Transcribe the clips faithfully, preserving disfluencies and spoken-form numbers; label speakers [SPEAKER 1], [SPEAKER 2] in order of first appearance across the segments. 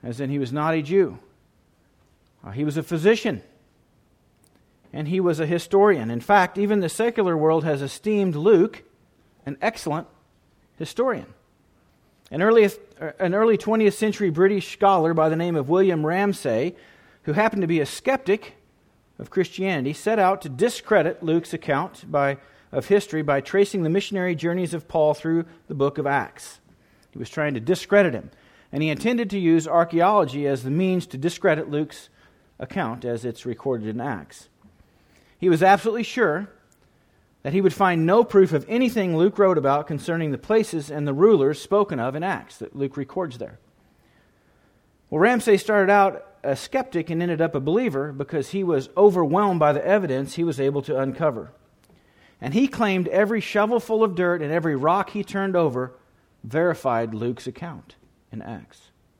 [SPEAKER 1] as in he was not a Jew. Uh, he was a physician, and he was a historian. In fact, even the secular world has esteemed Luke an excellent historian. An early, an early twentieth century British scholar by the name of William Ramsay, who happened to be a skeptic of Christianity, set out to discredit Luke's account by, of history by tracing the missionary journeys of Paul through the book of Acts. He was trying to discredit him, and he intended to use archaeology as the means to discredit Luke's account as it's recorded in Acts. He was absolutely sure that he would find no proof of anything Luke wrote about concerning the places and the rulers spoken of in Acts that Luke records there. Well, Ramsay started out a skeptic and ended up a believer because he was overwhelmed by the evidence he was able to uncover. And he claimed every shovelful of dirt and every rock he turned over verified Luke's account in Acts.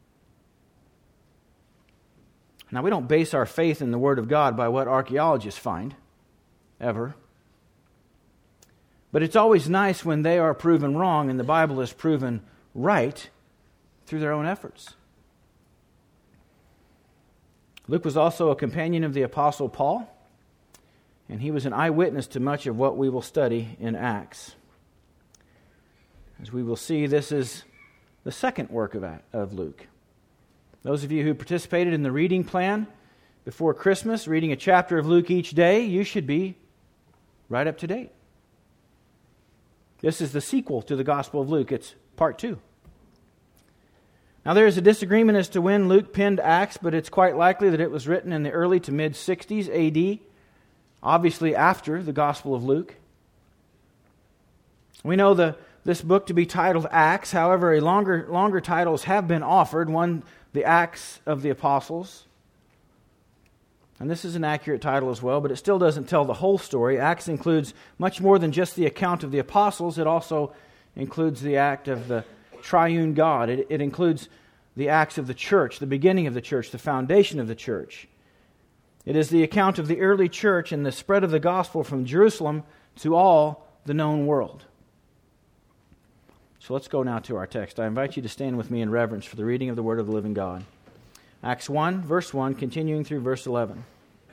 [SPEAKER 1] Now, we don't base our faith in the Word of God by what archaeologists find, ever. But it's always nice when they are proven wrong and the Bible is proven right through their own efforts. Luke was also a companion of the Apostle Paul, and he was an eyewitness to much of what we will study in Acts. As we will see, this is the second work of, of Luke. Those of you who participated in the reading plan before Christmas, reading a chapter of Luke each day, you should be right up to date. This is the sequel to the Gospel of Luke. It's part two. Now, there is a disagreement as to when Luke penned Acts, but it's quite likely that it was written in the early to mid-sixties A D, obviously after the Gospel of Luke. We know the this book to be titled Acts. However, a longer, longer titles have been offered. One, the Acts of the Apostles. And this is an accurate title as well, but it still doesn't tell the whole story. Acts includes much more than just the account of the apostles. It also includes the act of the triune God. It, it includes the acts of the church, the beginning of the church, the foundation of the church. It is the account of the early church and the spread of the gospel from Jerusalem to all the known world. So let's go now to our text. I invite you to stand with me in reverence for the reading of the Word of the living God. Acts one, verse one, continuing through verse eleven.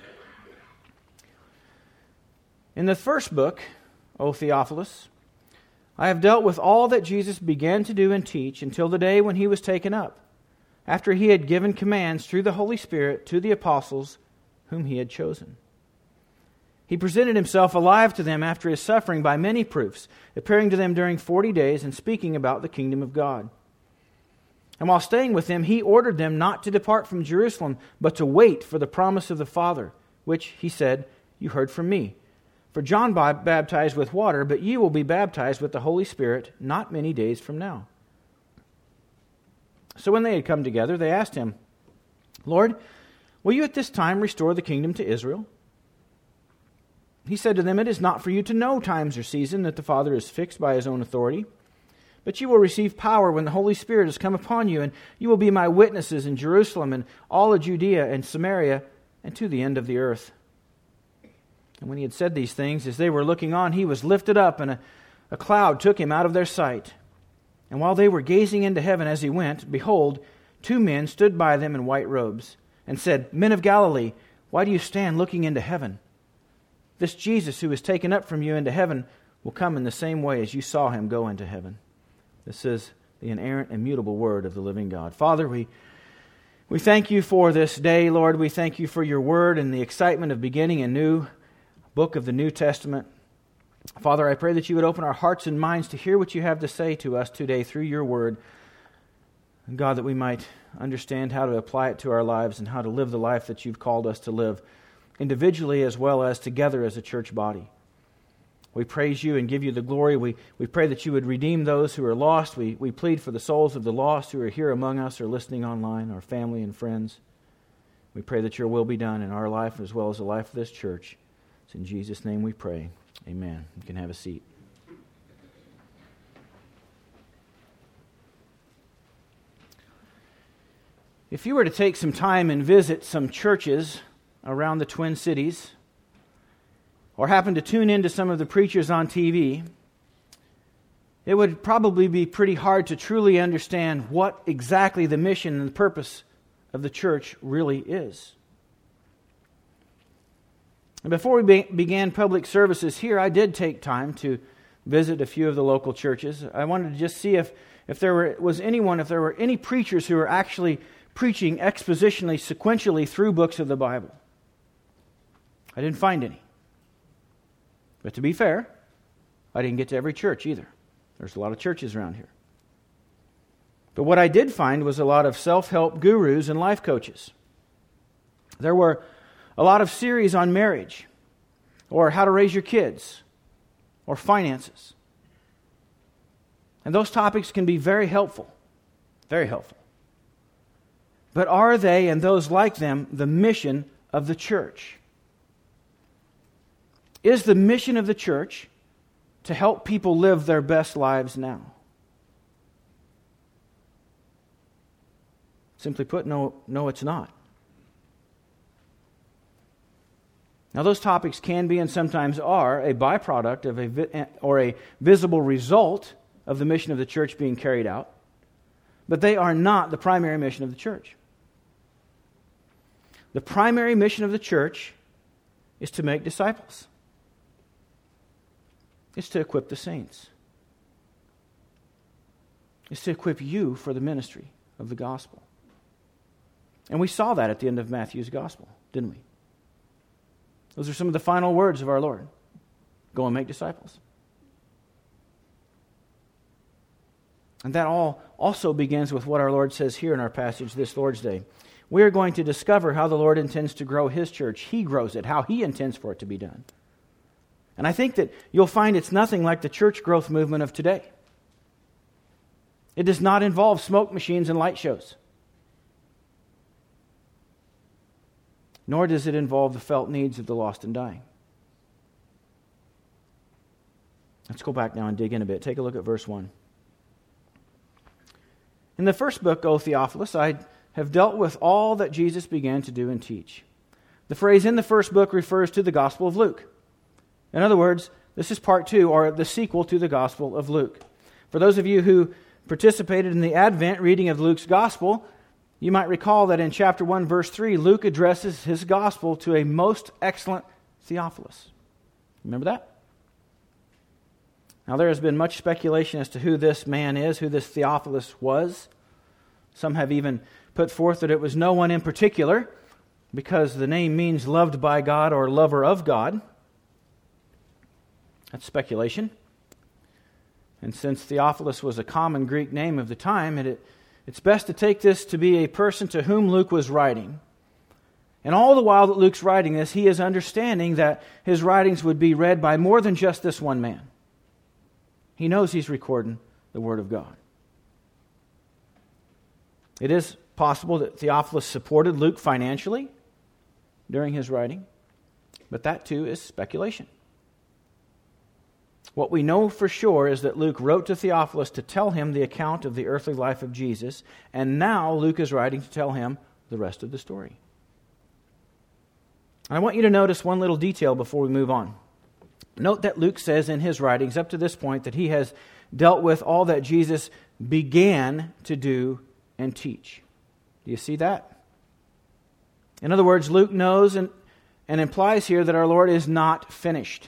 [SPEAKER 1] In the first book, O Theophilus, I have dealt with all that Jesus began to do and teach until the day when he was taken up, after he had given commands through the Holy Spirit to the apostles whom he had chosen. He presented himself alive to them after his suffering by many proofs, appearing to them during forty days and speaking about the kingdom of God. And while staying with them, he ordered them not to depart from Jerusalem, but to wait for the promise of the Father, which, he said, you heard from me. For John baptized with water, but you will be baptized with the Holy Spirit not many days from now. So when they had come together, they asked him, Lord, will you at this time restore the kingdom to Israel? He said to them, it is not for you to know times or season that the Father is fixed by his own authority, but you will receive power when the Holy Spirit has come upon you, and you will be my witnesses in Jerusalem and all of Judea and Samaria and to the end of the earth. And when he had said these things, as they were looking on, he was lifted up, and a, a cloud took him out of their sight. And while they were gazing into heaven as he went, behold, two men stood by them in white robes, and said, Men of Galilee, why do you stand looking into heaven? This Jesus who is taken up from you into heaven will come in the same way as you saw him go into heaven. This is the inerrant, immutable word of the living God. Father, we we thank you for this day, Lord. We thank you for your word and the excitement of beginning a new book of the New Testament. Father, I pray that you would open our hearts and minds to hear what you have to say to us today through your word. And God, that we might understand how to apply it to our lives and how to live the life that you've called us to live, individually as well as together as a church body. We praise you and give you the glory. We, we pray that you would redeem those who are lost. We, we plead for the souls of the lost who are here among us or listening online, our family and friends. We pray that your will be done in our life as well as the life of this church. It's in Jesus' name we pray. Amen. You can have a seat. If you were to take some time and visit some churches around the Twin Cities, or happen to tune into some of the preachers on T V, it would probably be pretty hard to truly understand what exactly the mission and the purpose of the church really is. And before we be- began public services here, I did take time to visit a few of the local churches. I wanted to just see if, if there were, was anyone, if there were any preachers who were actually preaching expositionally, sequentially through books of the Bible. I didn't find any. But to be fair, I didn't get to every church either. There's a lot of churches around here. But what I did find was a lot of self-help gurus and life coaches. There were a lot of series on marriage, or how to raise your kids, or finances. And those topics can be very helpful, very helpful. But are they, and those like them, the mission of the church? Is the mission of the church to help people live their best lives now? Simply put, no, no, it's not. Now, those topics can be and sometimes are a byproduct of a vi- or a visible result of the mission of the church being carried out, but they are not the primary mission of the church. The primary mission of the church is to make disciples. It's to equip the saints. It's to equip you for the ministry of the gospel. And we saw that at the end of Matthew's gospel, didn't we? Those are some of the final words of our Lord. Go and make disciples. And that all also begins with what our Lord says here in our passage this Lord's Day. We are going to discover how the Lord intends to grow His church. He grows it, how He intends for it to be done. And I think that you'll find it's nothing like the church growth movement of today. It does not involve smoke machines and light shows. Nor does it involve the felt needs of the lost and dying. Let's go back now and dig in a bit. Take a look at verse one. In the first book, O Theophilus, I have dealt with all that Jesus began to do and teach. The phrase in the first book refers to the Gospel of Luke. In other words, this is part two, or the sequel to the Gospel of Luke. For those of you who participated in the Advent reading of Luke's Gospel, you might recall that in chapter one, verse three, Luke addresses his Gospel to a most excellent Theophilus. Remember that? Now, there has been much speculation as to who this man is, who this Theophilus was. Some have even put forth that it was no one in particular, because the name means loved by God or lover of God. That's speculation. And since Theophilus was a common Greek name of the time, it, it's best to take this to be a person to whom Luke was writing. And all the while that Luke's writing this, he is understanding that his writings would be read by more than just this one man. He knows he's recording the Word of God. It is possible that Theophilus supported Luke financially during his writing, but that too is speculation. What we know for sure is that Luke wrote to Theophilus to tell him the account of the earthly life of Jesus, and now Luke is writing to tell him the rest of the story. And I want you to notice one little detail before we move on. Note that Luke says in his writings up to this point that he has dealt with all that Jesus began to do and teach. Do you see that? In other words, Luke knows and, and implies here that our Lord is not finished.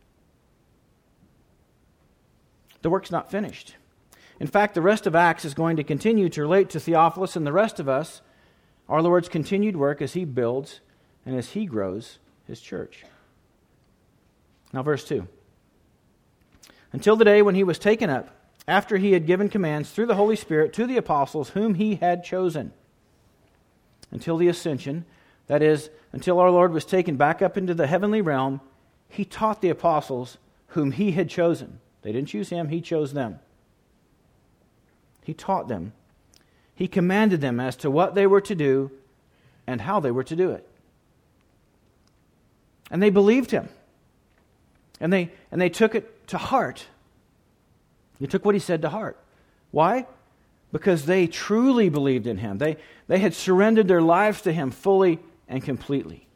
[SPEAKER 1] The work's not finished. In fact, the rest of Acts is going to continue to relate to Theophilus and the rest of us our Lord's continued work as He builds and as He grows His church. Now, verse two. Until the day when He was taken up, after He had given commands through the Holy Spirit to the apostles whom He had chosen. Until the ascension, that is, until our Lord was taken back up into the heavenly realm, He taught the apostles whom He had chosen. They didn't choose Him, He chose them. He taught them. He commanded them as to what they were to do and how they were to do it. And they believed Him. And they and they took it to heart. They took what He said to heart. Why? Because they truly believed in Him. They, they had surrendered their lives to Him fully and completely.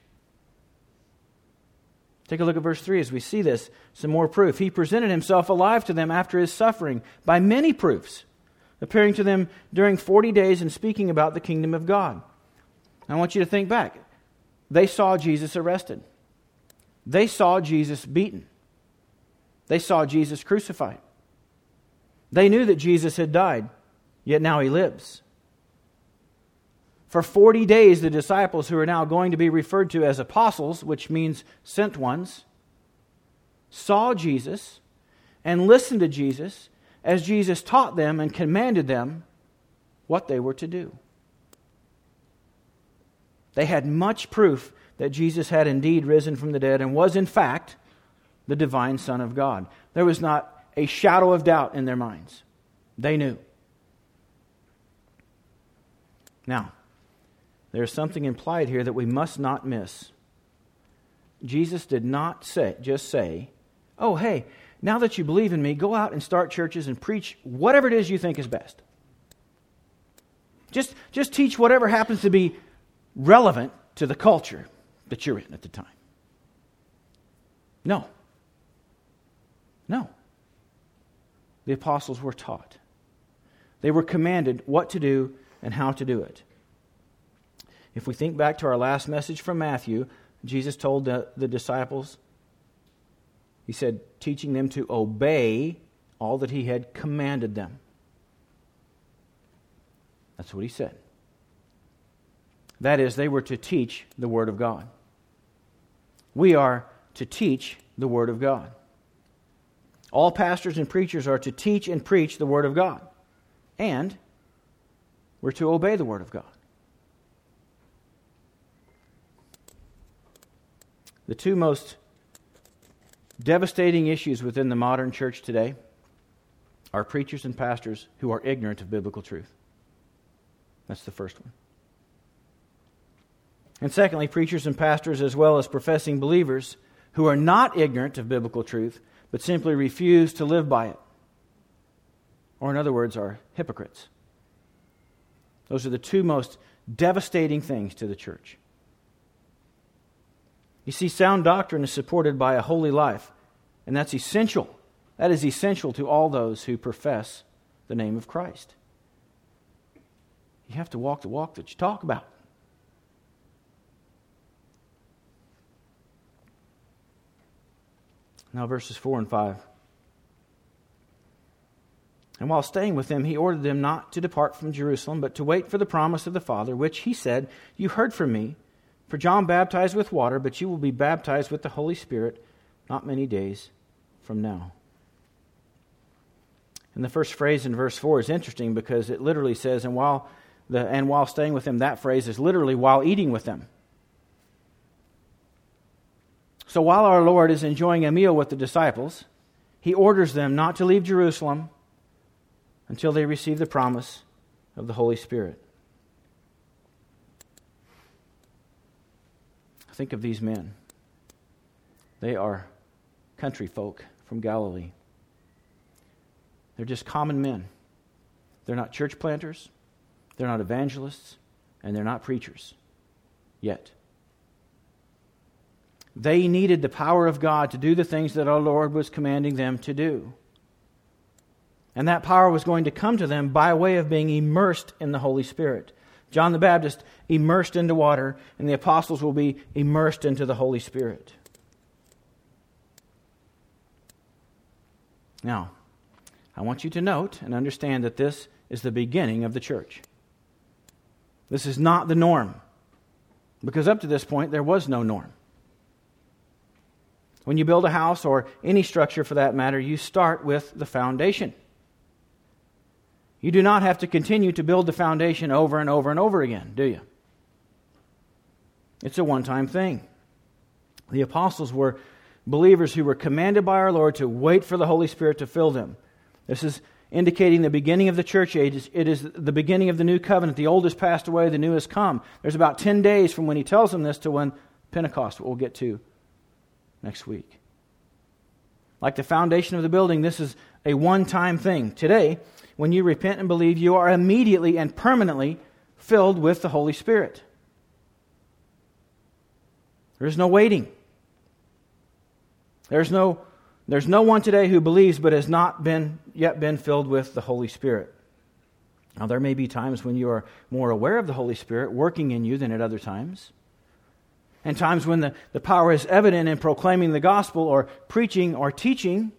[SPEAKER 1] Take a look at verse three as we see this, some more proof. He presented Himself alive to them after His suffering by many proofs, appearing to them during forty days and speaking about the kingdom of God. I want you to think back. They saw Jesus arrested. They saw Jesus beaten. They saw Jesus crucified. They knew that Jesus had died, yet now he lives. For forty days, the disciples, who are now going to be referred to as apostles, which means sent ones, saw Jesus and listened to Jesus as Jesus taught them and commanded them what they were to do. They had much proof that Jesus had indeed risen from the dead and was in fact the divine Son of God. There was not a shadow of doubt in their minds. They knew. Now, there's something implied here that we must not miss. Jesus did not say, just say, oh, hey, now that you believe in me, go out and start churches and preach whatever it is you think is best. Just, just teach whatever happens to be relevant to the culture that you're in at the time. No. No. The apostles were taught. They were commanded what to do and how to do it. If we think back to our last message from Matthew, Jesus told the, the disciples, he said, teaching them to obey all that he had commanded them. That's what he said. That is, they were to teach the Word of God. We are to teach the Word of God. All pastors and preachers are to teach and preach the Word of God. And we're to obey the Word of God. The two most devastating issues within the modern church today are preachers and pastors who are ignorant of biblical truth. That's the first one. And secondly, preachers and pastors as well as professing believers who are not ignorant of biblical truth, but simply refuse to live by it. Or in other words, are hypocrites. Those are the two most devastating things to the church. You see, sound doctrine is supported by a holy life, and that's essential. That is essential to all those who profess the name of Christ. You have to walk the walk that you talk about. Now verses four and five. And while staying with them, he ordered them not to depart from Jerusalem, but to wait for the promise of the Father, which he said, you heard from me. For John baptized with water, but you will be baptized with the Holy Spirit not many days from now. And the first phrase in verse four is interesting because it literally says, and while the and while staying with them, that phrase is literally while eating with them. So while our Lord is enjoying a meal with the disciples, he orders them not to leave Jerusalem until they receive the promise of the Holy Spirit. Think of these men. They are country folk from Galilee. They're just common men. They're not church planters, they're not evangelists, and they're not preachers yet. They needed the power of God to do the things that our Lord was commanding them to do. And that power was going to come to them by way of being immersed in the Holy Spirit. John the Baptist immersed into water, and the apostles will be immersed into the Holy Spirit. Now, I want you to note and understand that this is the beginning of the church. This is not the norm, because up to this point there was no norm. When you build a house, or any structure for that matter, you start with the foundation. You do not have to continue to build the foundation over and over and over again, do you? It's a one-time thing. The apostles were believers who were commanded by our Lord to wait for the Holy Spirit to fill them. This is indicating the beginning of the church age. It is the beginning of the new covenant. The old has passed away, the new has come. There's about ten days from when he tells them this to when Pentecost, what we'll get to next week. Like the foundation of the building, this is a one-time thing. Today, when you repent and believe, you are immediately and permanently filled with the Holy Spirit. There is no waiting. There's no, there's no one today who believes but has not been yet been filled with the Holy Spirit. Now, there may be times when you are more aware of the Holy Spirit working in you than at other times. And times when the, the power is evident in proclaiming the gospel or preaching or teaching.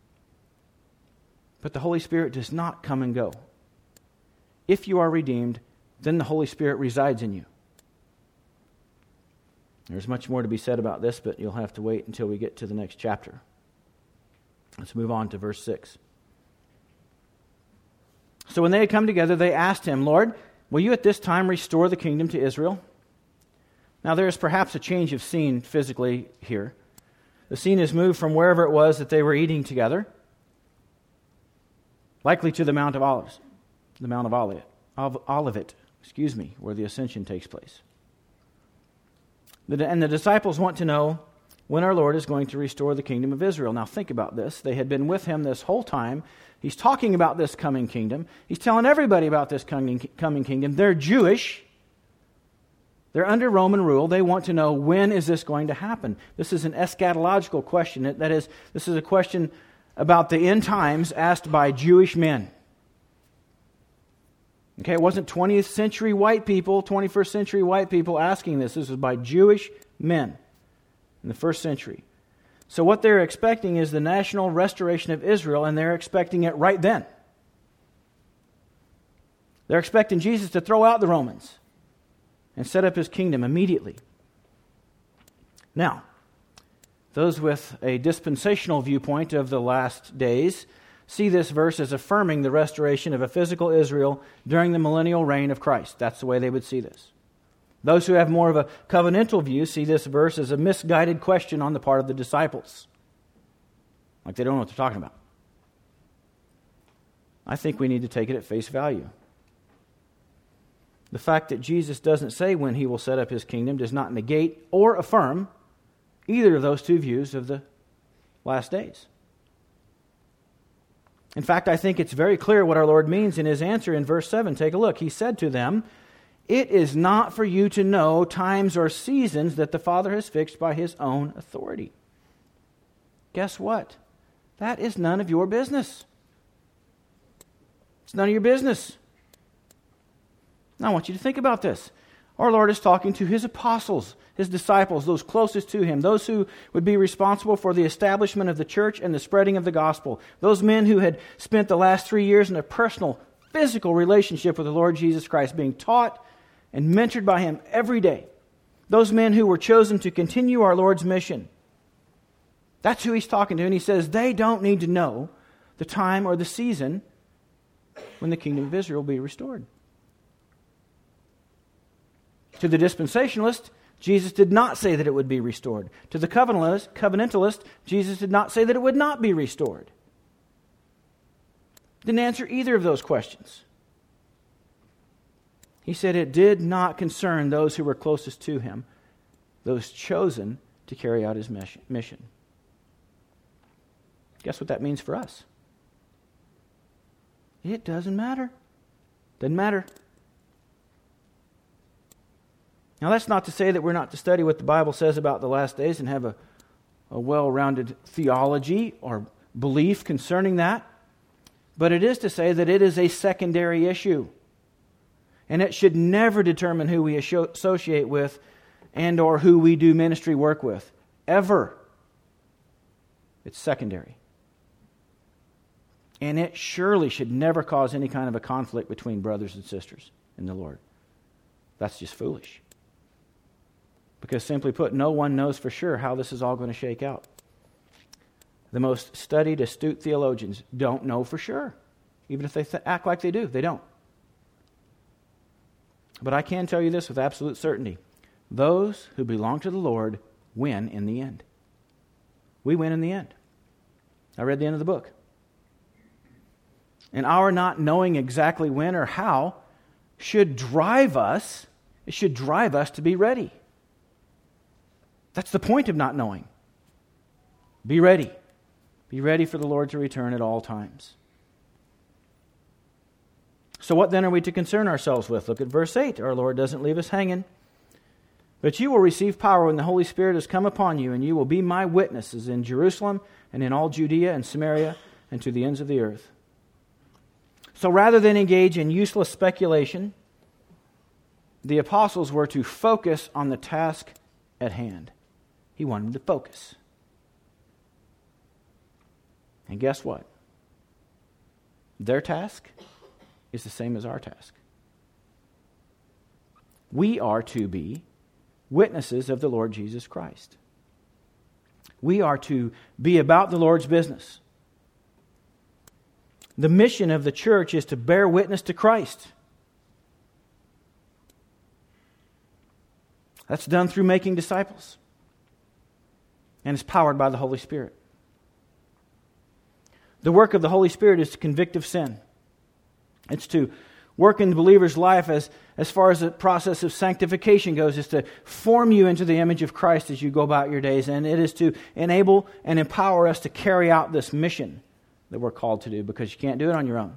[SPEAKER 1] But the Holy Spirit does not come and go. If you are redeemed, then the Holy Spirit resides in you. There's much more to be said about this, but you'll have to wait until we get to the next chapter. Let's move on to verse six. So when they had come together, they asked him, Lord, will you at this time restore the kingdom to Israel? Now there is perhaps a change of scene physically here. The scene is moved from wherever it was that they were eating together, likely to the Mount of Olives, the Mount of Olivet, of Olivet, excuse me, where the ascension takes place. And the disciples want to know when our Lord is going to restore the kingdom of Israel. Now think about this. They had been with him this whole time. He's talking about this coming kingdom. He's telling everybody about this coming, coming kingdom. They're Jewish. They're under Roman rule. They want to know, when is this going to happen? This is an eschatological question. That is, this is a question about the end times asked by Jewish men. Okay, it wasn't twentieth century white people, twenty-first century white people asking this. This was by Jewish men in the first century. So what they're expecting is the national restoration of Israel, and they're expecting it right then. They're expecting Jesus to throw out the Romans and set up his kingdom immediately. Now, those with a dispensational viewpoint of the last days see this verse as affirming the restoration of a physical Israel during the millennial reign of Christ. That's the way they would see this. Those who have more of a covenantal view see this verse as a misguided question on the part of the disciples. Like they don't know what they're talking about. I think we need to take it at face value. The fact that Jesus doesn't say when he will set up his kingdom does not negate or affirm either of those two views of the last days. In fact, I think it's very clear what our Lord means in his answer in verse seven. Take a look. He said to them, "It is not for you to know times or seasons that the Father has fixed by his own authority." Guess what? That is none of your business. It's none of your business. Now I want you to think about this. Our Lord is talking to his apostles, his disciples, those closest to him, those who would be responsible for the establishment of the church and the spreading of the gospel. Those men who had spent the last three years in a personal, physical relationship with the Lord Jesus Christ, being taught and mentored by him every day. Those men who were chosen to continue our Lord's mission. That's who he's talking to. And he says they don't need to know the time or the season when the kingdom of Israel will be restored. To the dispensationalist, Jesus did not say that it would be restored. To the covenantalist, covenantalist, Jesus did not say that it would not be restored. Didn't answer either of those questions. He said it did not concern those who were closest to him, those chosen to carry out his mission. Guess what that means for us? It doesn't matter. Doesn't matter. Now, that's not to say that we're not to study what the Bible says about the last days and have a, a well-rounded theology or belief concerning that. But it is to say that it is a secondary issue. And it should never determine who we associate with and or who we do ministry work with. Ever. It's secondary. And it surely should never cause any kind of a conflict between brothers and sisters in the Lord. That's just foolish. Because simply put, no one knows for sure how this is all going to shake out. The most studied, astute theologians don't know for sure. Even if they th- act like they do, they don't. But I can tell you this with absolute certainty. Those who belong to the Lord win in the end. We win in the end. I read the end of the book. And our not knowing exactly when or how should drive us, it should drive us to be ready. That's the point of not knowing. Be ready. Be ready for the Lord to return at all times. So what then are we to concern ourselves with? Look at verse eight. Our Lord doesn't leave us hanging. But you will receive power when the Holy Spirit has come upon you, and you will be my witnesses in Jerusalem and in all Judea and Samaria and to the ends of the earth. So rather than engage in useless speculation, the apostles were to focus on the task at hand. He wanted them to focus. And guess what? Their task is the same as our task. We are to be witnesses of the Lord Jesus Christ. We are to be about the Lord's business. The mission of the church is to bear witness to Christ. That's done through making disciples. And is powered by the Holy Spirit. The work of the Holy Spirit is to convict of sin. It's to work in the believer's life as, as far as the process of sanctification goes, is to form you into the image of Christ as you go about your days. And it is to enable and empower us to carry out this mission that we're called to do, because you can't do it on your own.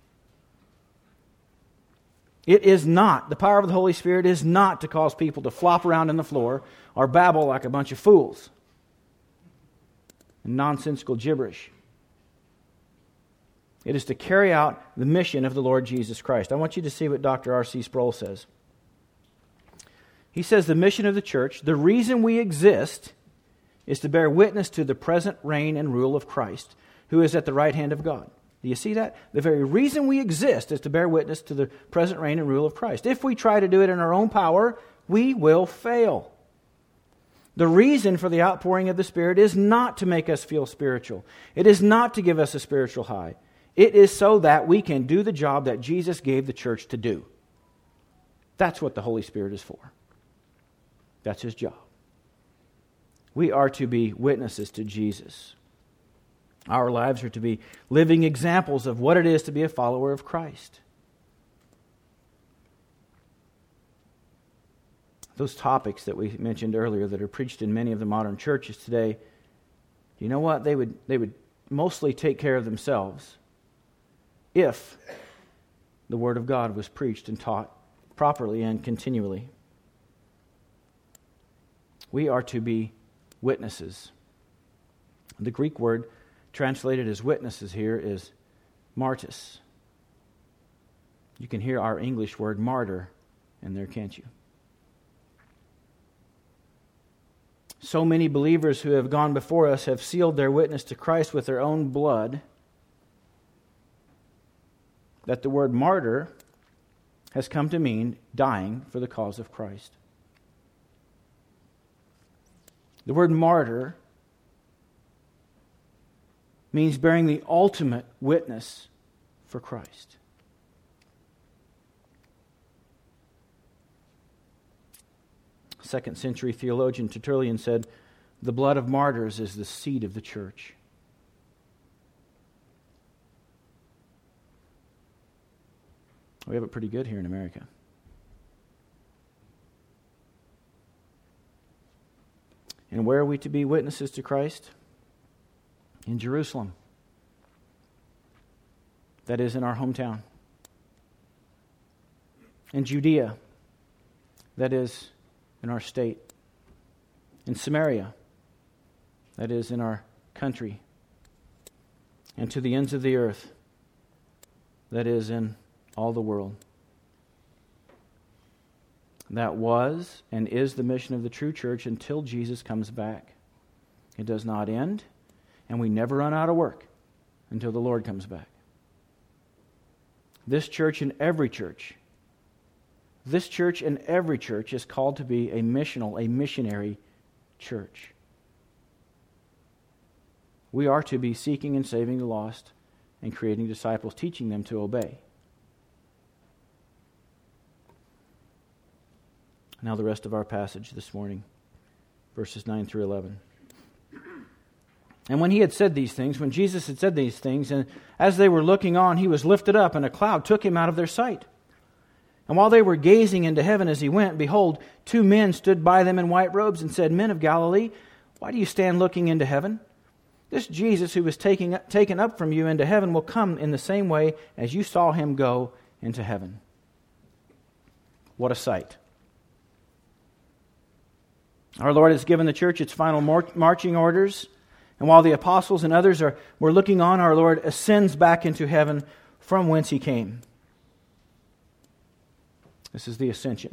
[SPEAKER 1] It is not, the power of the Holy Spirit is not to cause people to flop around on the floor or babble like a bunch of fools and nonsensical gibberish. It is to carry out the mission of the Lord Jesus Christ. I want you to see what Doctor R C Sproul says. He says the mission of the church, the reason we exist, is to bear witness to the present reign and rule of Christ, who is at the right hand of God. Do you see that? The very reason we exist is to bear witness to the present reign and rule of Christ. If we try to do it in our own power, we will fail. The reason for the outpouring of the Spirit is not to make us feel spiritual. It is not to give us a spiritual high. It is so that we can do the job that Jesus gave the church to do. That's what the Holy Spirit is for. That's His job. We are to be witnesses to Jesus. Our lives are to be living examples of what it is to be a follower of Christ. Those topics that we mentioned earlier that are preached in many of the modern churches today, you know what? They would, they would mostly take care of themselves if the Word of God was preached and taught properly and continually. We are to be witnesses. The Greek word translated as witnesses here is martys. You can hear our English word martyr in there, can't you? So many believers who have gone before us have sealed their witness to Christ with their own blood that the word martyr has come to mean dying for the cause of Christ. The word martyr means bearing the ultimate witness for Christ. Second century theologian Tertullian said, "The blood of martyrs is the seed of the church." We have it pretty good here in America. And where are we to be witnesses to Christ? In Jerusalem. That is in our hometown. In Judea. That is in our state. In Samaria. That is in our country. And to the ends of the earth. That is in all the world. That was and is the mission of the true church until Jesus comes back. It does not end, and we never run out of work until the Lord comes back. This church and every church, this church and every church is called to be a missional, a missionary church. We are to be seeking and saving the lost and creating disciples, teaching them to obey. Now the rest of our passage this morning, verses nine through eleven. And when he had said these things, when Jesus had said these things, and as they were looking on, he was lifted up, and a cloud took him out of their sight. And while they were gazing into heaven as he went, behold, two men stood by them in white robes and said, "Men of Galilee, why do you stand looking into heaven? This Jesus who was taking, taken up from you into heaven will come in the same way as you saw him go into heaven." What a sight. Our Lord has given the church its final mar- marching orders. And while the apostles and others are were looking on, our Lord ascends back into heaven from whence he came. This is the ascension.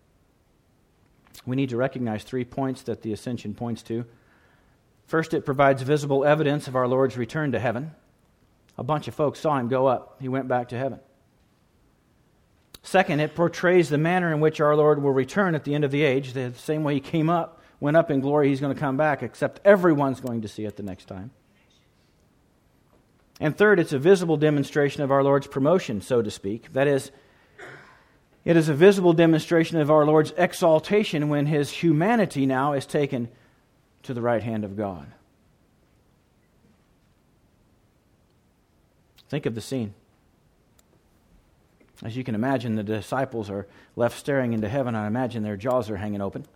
[SPEAKER 1] We need to recognize three points that the ascension points to. First, it provides visible evidence of our Lord's return to heaven. A bunch of folks saw him go up. He went back to heaven. Second, it portrays the manner in which our Lord will return at the end of the age. The same way he came up, went up in glory, he's going to come back, except everyone's going to see it the next time. And third, it's a visible demonstration of our Lord's promotion, so to speak. That is, it is a visible demonstration of our Lord's exaltation when his humanity now is taken to the right hand of God. Think of the scene. As you can imagine, the disciples are left staring into heaven. I imagine their jaws are hanging open.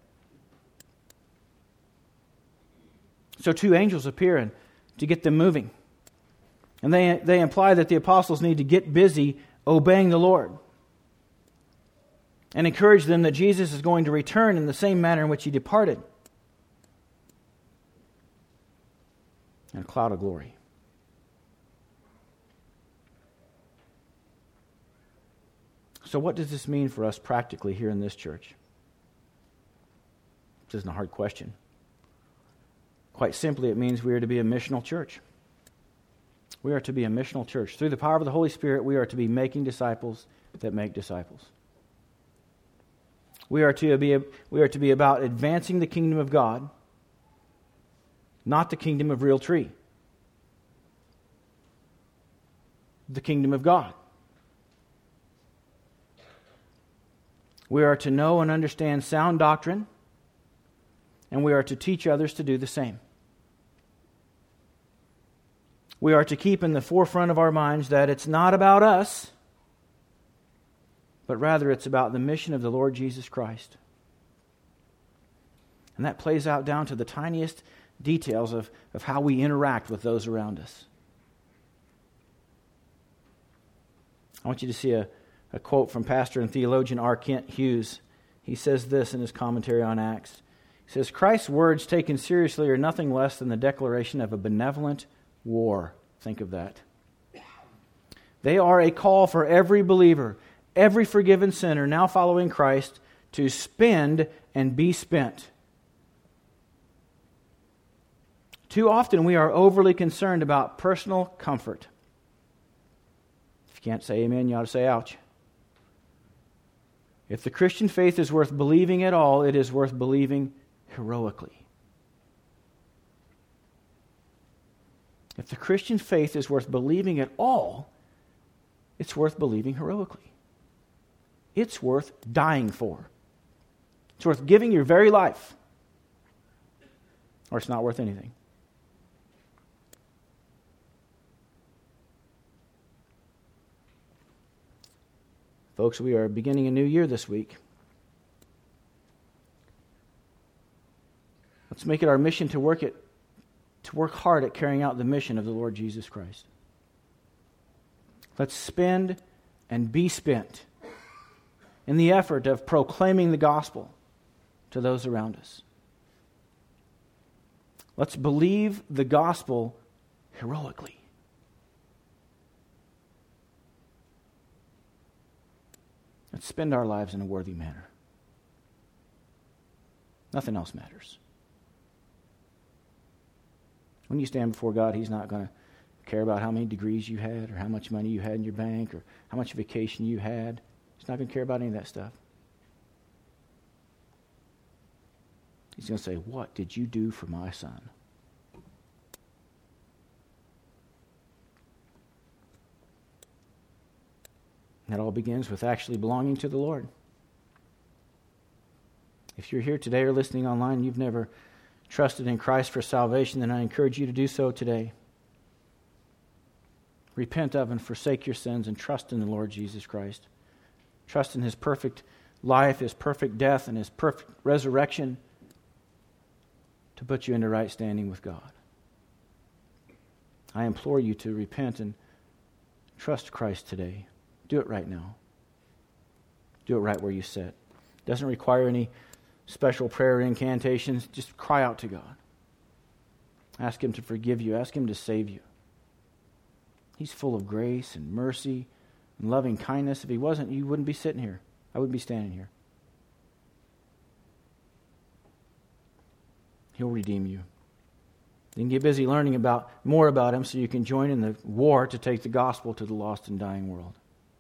[SPEAKER 1] So two angels appear and to get them moving. And they, they imply that the apostles need to get busy obeying the Lord. And encourage them that Jesus is going to return in the same manner in which he departed. In a cloud of glory. So what does this mean for us practically here in this church? This isn't a hard question. Quite simply, it means we are to be a missional church. We are to be a missional church. Through the power of the Holy Spirit, we are to be making disciples that make disciples. We are to be, we are to be about advancing the kingdom of God, not the kingdom of Realtree. The kingdom of God. We are to know and understand sound doctrine, and we are to teach others to do the same. We are to keep in the forefront of our minds that it's not about us, but rather it's about the mission of the Lord Jesus Christ. And that plays out down to the tiniest details of, of how we interact with those around us. I want you to see a, a quote from pastor and theologian R. Kent Hughes. He says this in his commentary on Acts. He says, Christ's words taken seriously are nothing less than the declaration of a benevolent war. Think of that. They are a call for every believer, every forgiven sinner now following Christ, to spend and be spent. Too often we are overly concerned about personal comfort. If you can't say amen, you ought to say ouch. If the Christian faith is worth believing at all, it is worth believing heroically. If the Christian faith is worth believing at all, it's worth believing heroically. It's worth dying for. It's worth giving your very life. Or it's not worth anything. Folks, we are beginning a new year this week. Let's make it our mission to work it, to work hard at carrying out the mission of the Lord Jesus Christ. Let's spend and be spent in the effort of proclaiming the gospel to those around us. Let's believe the gospel heroically. Let's spend our lives in a worthy manner. Nothing else matters. When you stand before God, He's not going to care about how many degrees you had or how much money you had in your bank or how much vacation you had. He's not going to care about any of that stuff. He's going to say, what did you do for my son? That all begins with actually belonging to the Lord. If you're here today or listening online and you've never trusted in Christ for salvation, then I encourage you to do so today. Repent of and forsake your sins and trust in the Lord Jesus Christ. Trust in His perfect life, His perfect death, and His perfect resurrection to put you into right standing with God. I implore you to repent and trust Christ today. Do it right now. Do it right where you sit. Doesn't require any special prayer or incantations. Just cry out to God. Ask Him to forgive you. Ask Him to save you. He's full of grace and mercy and loving kindness. If he wasn't, you wouldn't be sitting here. I wouldn't be standing here. He'll redeem you. You can get busy learning about more about him so you can join in the war to take the gospel to the lost and dying world.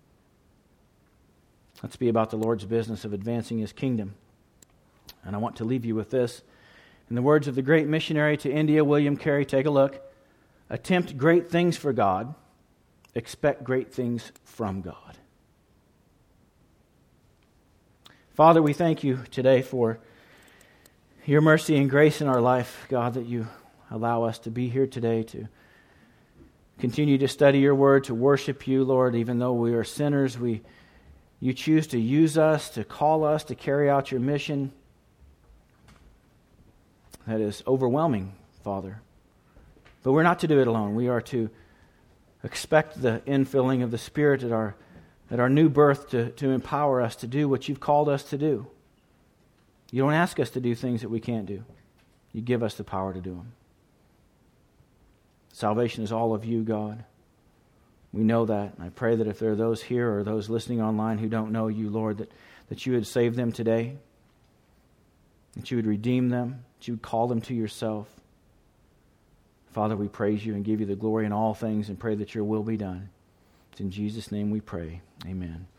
[SPEAKER 1] Let's be about the Lord's business of advancing his kingdom. And I want to leave you with this. In the words of the great missionary to India, William Carey, take a look. Attempt great things for God. Expect great things from God. Father, we thank you today for your mercy and grace in our life, God, that you allow us to be here today to continue to study your word, to worship you, Lord, even though we are sinners. We, you choose to use us, to call us, to carry out your mission. That is overwhelming, Father. But we're not to do it alone. We are to expect the infilling of the Spirit at our, at our new birth to, to empower us to do what you've called us to do. You don't ask us to do things that we can't do. You give us the power to do them. Salvation is all of you, God. We know that. And I pray that if there are those here or those listening online who don't know you, Lord, that, that you would save them today, that you would redeem them, that you would call them to yourself. Father, we praise you and give you the glory in all things and pray that your will be done. It's in Jesus' name we pray. Amen.